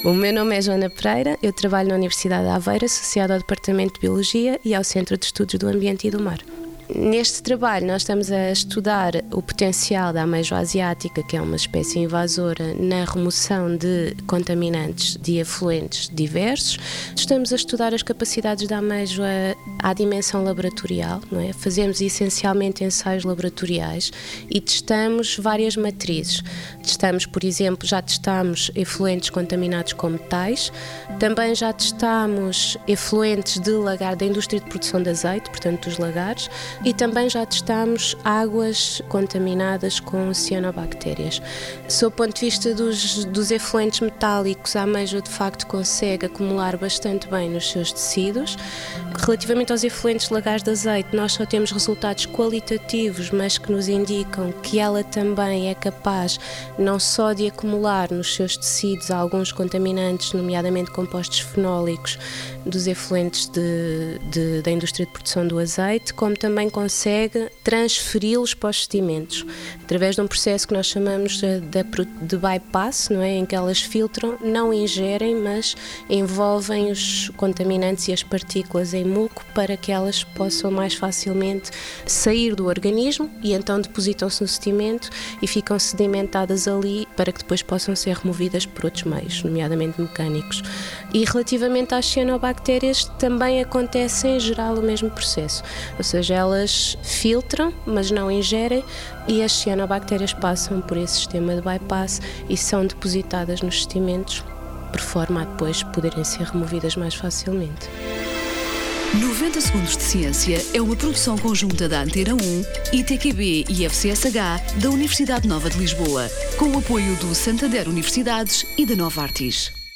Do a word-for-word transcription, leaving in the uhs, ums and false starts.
O meu nome é Joana Pereira, eu trabalho na Universidade de Aveiro, associada ao Departamento de Biologia e ao Centro de Estudos do Ambiente e do Mar. Neste trabalho nós estamos a estudar o potencial da ameijoa asiática, que é uma espécie invasora, na remoção de contaminantes de efluentes diversos. Estamos a estudar as capacidades da ameijoa à dimensão laboratorial, não é? Fazemos essencialmente ensaios laboratoriais e testamos várias matrizes. Testamos, por exemplo, já testamos efluentes contaminados com metais, também já testamos efluentes de lagar da indústria de produção de azeite, portanto dos lagares, e também já testámos águas contaminadas com cianobactérias. Sob o ponto de vista dos, dos efluentes metálicos, a ameijoa de facto consegue acumular bastante bem nos seus tecidos. Relativamente aos efluentes lagares de azeite, nós só temos resultados qualitativos, mas que nos indicam que ela também é capaz não só de acumular nos seus tecidos alguns contaminantes, nomeadamente compostos fenólicos, dos efluentes de, de, da indústria de produção do azeite, como também consegue transferi-los para os sedimentos, através de um processo que nós chamamos de, de, de bypass, não é? Em que elas filtram, não ingerem, mas envolvem os contaminantes e as partículas em muco para que elas possam mais facilmente sair do organismo e então depositam-se no sedimento e ficam sedimentadas ali para que depois possam ser removidas por outros meios, nomeadamente mecânicos. E relativamente às cianobactérias também acontece em geral o mesmo processo, ou seja, elas filtram, mas não ingerem, e as cianobactérias passam por esse sistema de bypass e são depositadas nos sedimentos, por forma a depois poderem ser removidas mais facilmente. noventa Segundos de Ciência é uma produção conjunta da Antena um, I T Q B e F C S H da Universidade Nova de Lisboa, com o apoio do Santander Universidades e da Nova Artis.